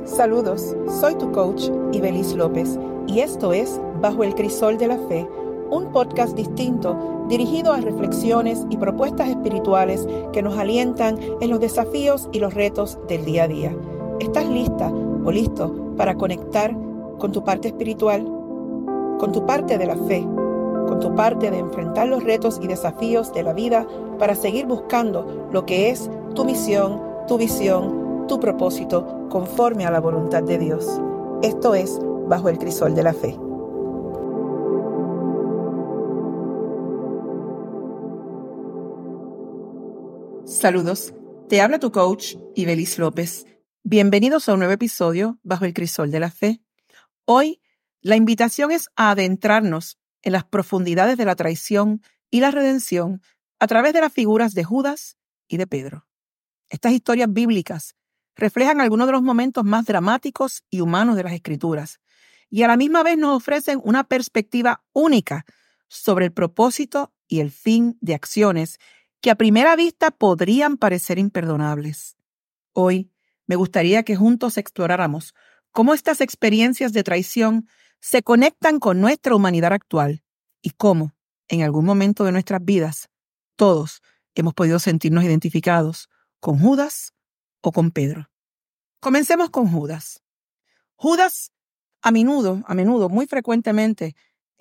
Saludos, soy tu coach Ibelis López y esto es Bajo el Crisol de la Fe, un podcast distinto dirigido a reflexiones y propuestas espirituales que nos alientan en los desafíos y los retos del día a día. ¿Estás lista o listo para conectar con tu parte espiritual, con tu parte de la fe, con tu parte de enfrentar los retos y desafíos de la vida para seguir buscando lo que es tu misión, tu visión, tu propósito conforme a la voluntad de Dios? Esto es Bajo el Crisol de la Fe. Saludos, te habla tu coach Ibelis López. Bienvenidos a un nuevo episodio Bajo el Crisol de la Fe. Hoy la invitación es a adentrarnos en las profundidades de la traición y la redención a través de las figuras de Judas y de Pedro. Estas historias bíblicas reflejan algunos de los momentos más dramáticos y humanos de las Escrituras y a la misma vez nos ofrecen una perspectiva única sobre el propósito y el fin de acciones que a primera vista podrían parecer imperdonables. Hoy me gustaría que juntos exploráramos cómo estas experiencias de traición se conectan con nuestra humanidad actual y cómo, en algún momento de nuestras vidas, todos hemos podido sentirnos identificados con Judas o con Pedro. Comencemos con Judas. Judas, a menudo, muy frecuentemente,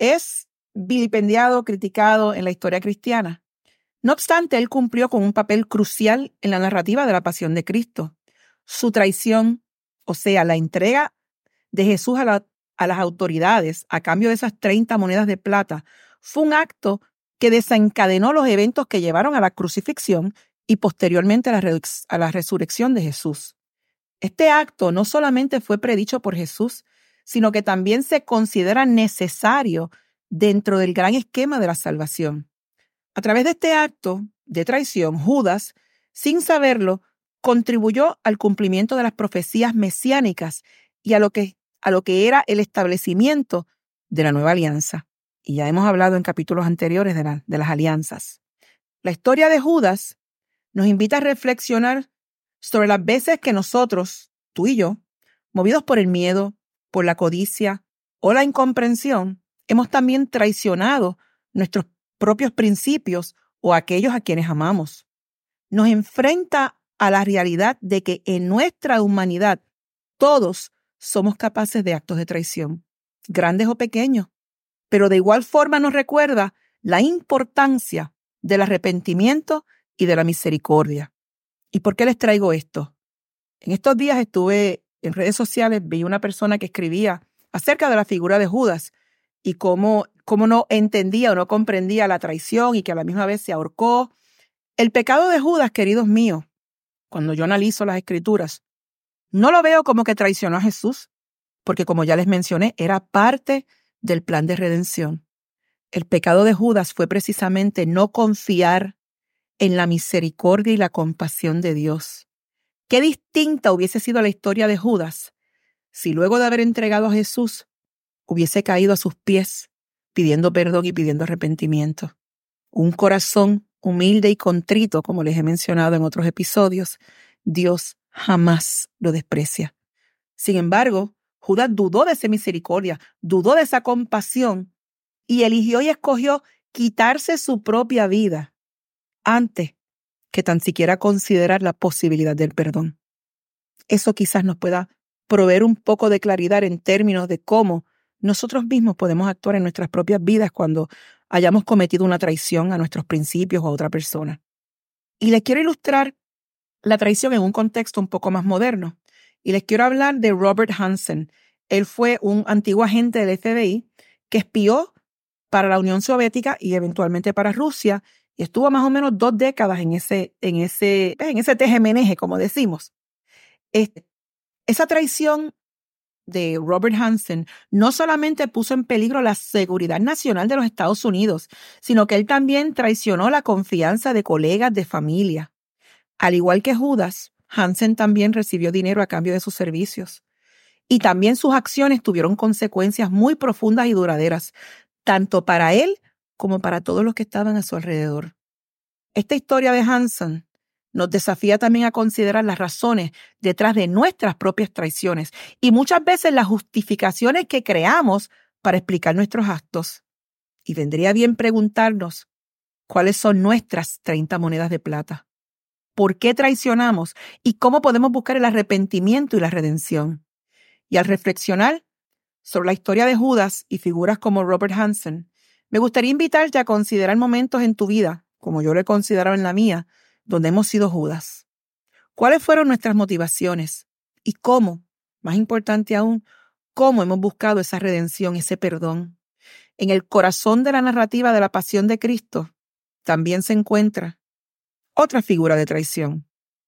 es vilipendiado, criticado en la historia cristiana. No obstante, él cumplió con un papel crucial en la narrativa de la pasión de Cristo. Su traición, o sea, la entrega de Jesús a las autoridades a cambio de esas 30 monedas de plata, fue un acto que desencadenó los eventos que llevaron a la crucifixión y posteriormente a la resurrección de Jesús. Este acto no solamente fue predicho por Jesús, sino que también se considera necesario dentro del gran esquema de la salvación. A través de este acto de traición, Judas, sin saberlo, contribuyó al cumplimiento de las profecías mesiánicas y a lo que era el establecimiento de la nueva alianza. Y ya hemos hablado en capítulos anteriores de las alianzas. La historia de Judas nos invita a reflexionar sobre las veces que nosotros, tú y yo, movidos por el miedo, por la codicia o la incomprensión, hemos también traicionado nuestros propios principios o aquellos a quienes amamos. Nos enfrenta a la realidad de que en nuestra humanidad todos somos capaces de actos de traición, grandes o pequeños, pero de igual forma nos recuerda la importancia del arrepentimiento y de la misericordia. ¿Y por qué les traigo esto? En estos días estuve en redes sociales, vi una persona que escribía acerca de la figura de Judas y cómo no entendía o no comprendía la traición y que a la misma vez se ahorcó. El pecado de Judas, queridos míos, cuando yo analizo las Escrituras, no lo veo como que traicionó a Jesús, porque como ya les mencioné, era parte del plan de redención. El pecado de Judas fue precisamente no confiar en la misericordia y la compasión de Dios. Qué distinta hubiese sido la historia de Judas si luego de haber entregado a Jesús hubiese caído a sus pies pidiendo perdón y pidiendo arrepentimiento. Un corazón humilde y contrito, como les he mencionado en otros episodios, Dios jamás lo desprecia. Sin embargo, Judas dudó de esa misericordia, dudó de esa compasión y eligió y escogió quitarse su propia vida antes que tan siquiera considerar la posibilidad del perdón. Eso quizás nos pueda proveer un poco de claridad en términos de cómo nosotros mismos podemos actuar en nuestras propias vidas cuando hayamos cometido una traición a nuestros principios o a otra persona. Y les quiero ilustrar la traición en un contexto un poco más moderno. Y les quiero hablar de Robert Hanssen. Él fue un antiguo agente del FBI que espió para la Unión Soviética y eventualmente para Rusia y estuvo más o menos 2 décadas en ese teje-meneje, como decimos. Esa traición de Robert Hanssen no solamente puso en peligro la seguridad nacional de los Estados Unidos, sino que él también traicionó la confianza de colegas, de familia. Al igual que Judas, Hanssen también recibió dinero a cambio de sus servicios. Y también sus acciones tuvieron consecuencias muy profundas y duraderas, tanto para él como para todos los que estaban a su alrededor. Esta historia de Hanssen nos desafía también a considerar las razones detrás de nuestras propias traiciones y muchas veces las justificaciones que creamos para explicar nuestros actos. Y vendría bien preguntarnos cuáles son nuestras 30 monedas de plata. ¿Por qué traicionamos? ¿Y cómo podemos buscar el arrepentimiento y la redención? Y al reflexionar sobre la historia de Judas y figuras como Robert Hansen, me gustaría invitarte a considerar momentos en tu vida, como yo lo he considerado en la mía, donde hemos sido Judas. ¿Cuáles fueron nuestras motivaciones? ¿Y cómo? Más importante aún, ¿cómo hemos buscado esa redención, ese perdón? En el corazón de la narrativa de la pasión de Cristo también se encuentra otra figura de traición,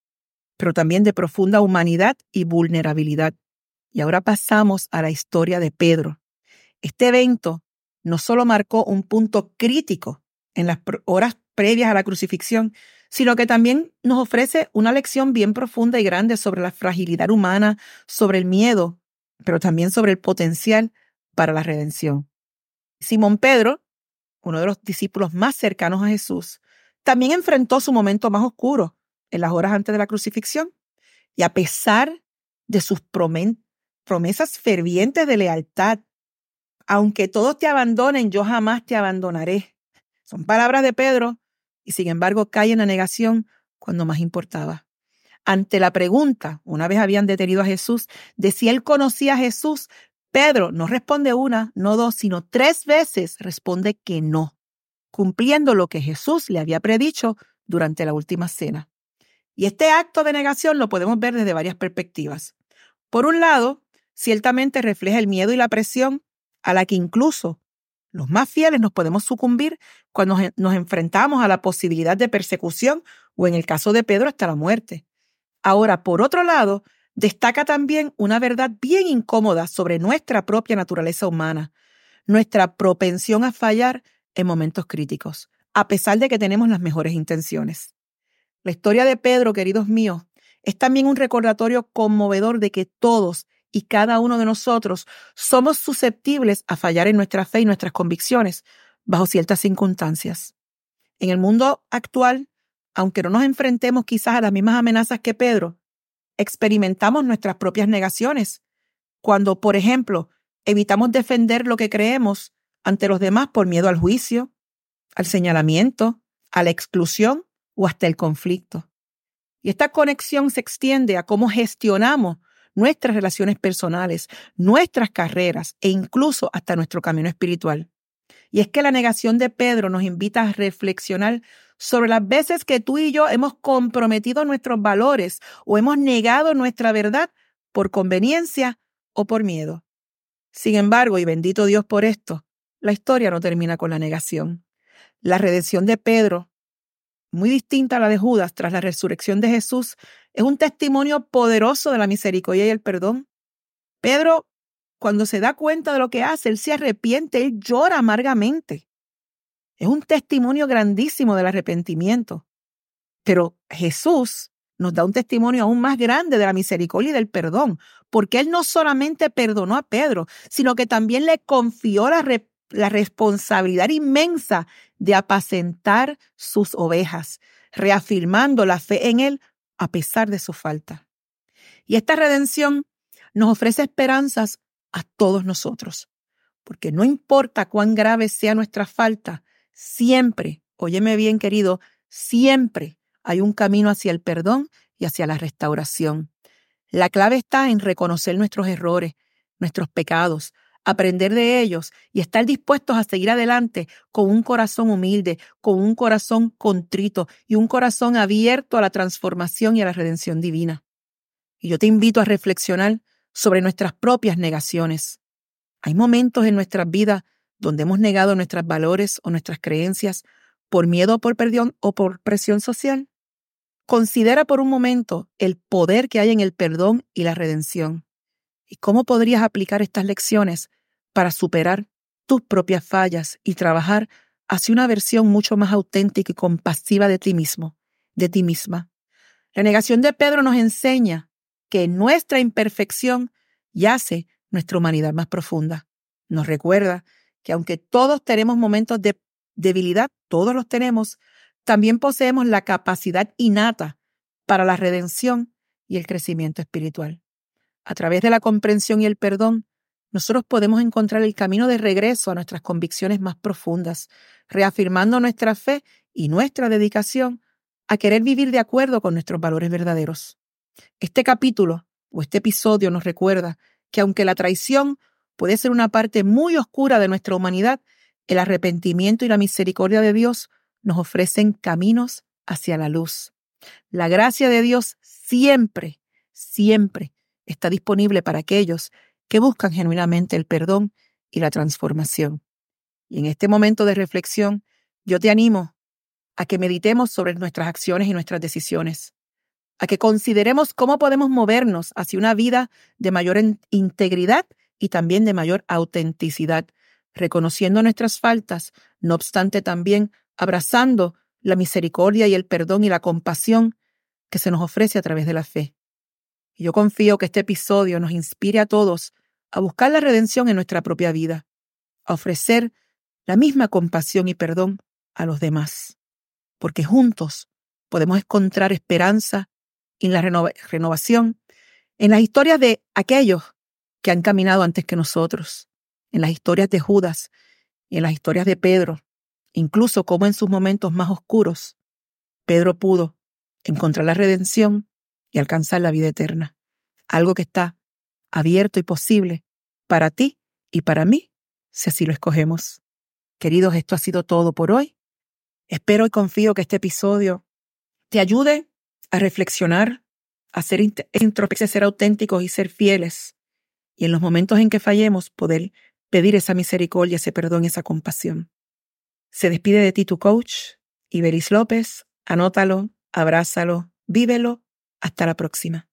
pero también de profunda humanidad y vulnerabilidad. Y ahora pasamos a la historia de Pedro. Este evento no solo marcó un punto crítico en las horas previas a la crucifixión, sino que también nos ofrece una lección bien profunda y grande sobre la fragilidad humana, sobre el miedo, pero también sobre el potencial para la redención. Simón Pedro, uno de los discípulos más cercanos a Jesús, también enfrentó su momento más oscuro en las horas antes de la crucifixión. Y a pesar de sus promesas fervientes de lealtad, aunque todos te abandonen, yo jamás te abandonaré. Son palabras de Pedro y sin embargo cae en la negación cuando más importaba. Ante la pregunta, una vez habían detenido a Jesús, de si él conocía a Jesús, Pedro no responde una, no dos, sino 3 veces responde que no, cumpliendo lo que Jesús le había predicho durante la última cena. Y este acto de negación lo podemos ver desde varias perspectivas. Por un lado, ciertamente refleja el miedo y la presión a la que incluso los más fieles nos podemos sucumbir cuando nos enfrentamos a la posibilidad de persecución o, en el caso de Pedro, hasta la muerte. Ahora, por otro lado, destaca también una verdad bien incómoda sobre nuestra propia naturaleza humana, nuestra propensión a fallar en momentos críticos, a pesar de que tenemos las mejores intenciones. La historia de Pedro, queridos míos, es también un recordatorio conmovedor de que todos y cada uno de nosotros somos susceptibles a fallar en nuestra fe y nuestras convicciones bajo ciertas circunstancias. En el mundo actual, aunque no nos enfrentemos quizás a las mismas amenazas que Pedro, experimentamos nuestras propias negaciones. Cuando, por ejemplo, evitamos defender lo que creemos ante los demás por miedo al juicio, al señalamiento, a la exclusión o hasta el conflicto. Y esta conexión se extiende a cómo gestionamos nuestras relaciones personales, nuestras carreras e incluso hasta nuestro camino espiritual. Y es que la negación de Pedro nos invita a reflexionar sobre las veces que tú y yo hemos comprometido nuestros valores o hemos negado nuestra verdad por conveniencia o por miedo. Sin embargo, y bendito Dios por esto, la historia no termina con la negación. La redención de Pedro, muy distinta a la de Judas tras la resurrección de Jesús, es un testimonio poderoso de la misericordia y el perdón. Pedro, cuando se da cuenta de lo que hace, él se arrepiente, él llora amargamente. Es un testimonio grandísimo del arrepentimiento. Pero Jesús nos da un testimonio aún más grande de la misericordia y del perdón, porque él no solamente perdonó a Pedro, sino que también le confió la responsabilidad inmensa de apacentar sus ovejas, reafirmando la fe en él a pesar de su falta. Y esta redención nos ofrece esperanzas a todos nosotros, porque no importa cuán grave sea nuestra falta, siempre, óyeme bien querido, siempre hay un camino hacia el perdón y hacia la restauración. La clave está en reconocer nuestros errores, nuestros pecados, aprender de ellos y estar dispuestos a seguir adelante con un corazón humilde, con un corazón contrito y un corazón abierto a la transformación y a la redención divina. Y yo te invito a reflexionar sobre nuestras propias negaciones. Hay momentos en nuestras vidas donde hemos negado nuestros valores o nuestras creencias por miedo, por perdón o por presión social. Considera por un momento el poder que hay en el perdón y la redención. ¿Y cómo podrías aplicar estas lecciones para superar tus propias fallas y trabajar hacia una versión mucho más auténtica y compasiva de ti mismo, de ti misma? La negación de Pedro nos enseña que en nuestra imperfección yace nuestra humanidad más profunda. Nos recuerda que aunque todos tenemos momentos de debilidad, todos los tenemos, también poseemos la capacidad innata para la redención y el crecimiento espiritual. A través de la comprensión y el perdón, nosotros podemos encontrar el camino de regreso a nuestras convicciones más profundas, reafirmando nuestra fe y nuestra dedicación a querer vivir de acuerdo con nuestros valores verdaderos. Este capítulo o este episodio nos recuerda que aunque la traición puede ser una parte muy oscura de nuestra humanidad, el arrepentimiento y la misericordia de Dios nos ofrecen caminos hacia la luz. La gracia de Dios siempre, siempre está disponible para aquellos que buscan genuinamente el perdón y la transformación. Y en este momento de reflexión, yo te animo a que meditemos sobre nuestras acciones y nuestras decisiones, a que consideremos cómo podemos movernos hacia una vida de mayor integridad y también de mayor autenticidad, reconociendo nuestras faltas, no obstante también abrazando la misericordia y el perdón y la compasión que se nos ofrece a través de la fe. Y yo confío que este episodio nos inspire a todos a buscar la redención en nuestra propia vida, a ofrecer la misma compasión y perdón a los demás, porque juntos podemos encontrar esperanza y la renovación en las historias de aquellos que han caminado antes que nosotros, en las historias de Judas y en las historias de Pedro, incluso como en sus momentos más oscuros, Pedro pudo encontrar la redención y alcanzar la vida eterna, algo que está abierto y posible para ti y para mí, si así lo escogemos. Queridos, esto ha sido todo por hoy. Espero y confío que este episodio te ayude a reflexionar, a ser introspección, ser auténticos y ser fieles. Y en los momentos en que fallemos, poder pedir esa misericordia, ese perdón, esa compasión. Se despide de ti tu coach, Ibelis López. Anótalo, abrázalo, vívelo. Hasta la próxima.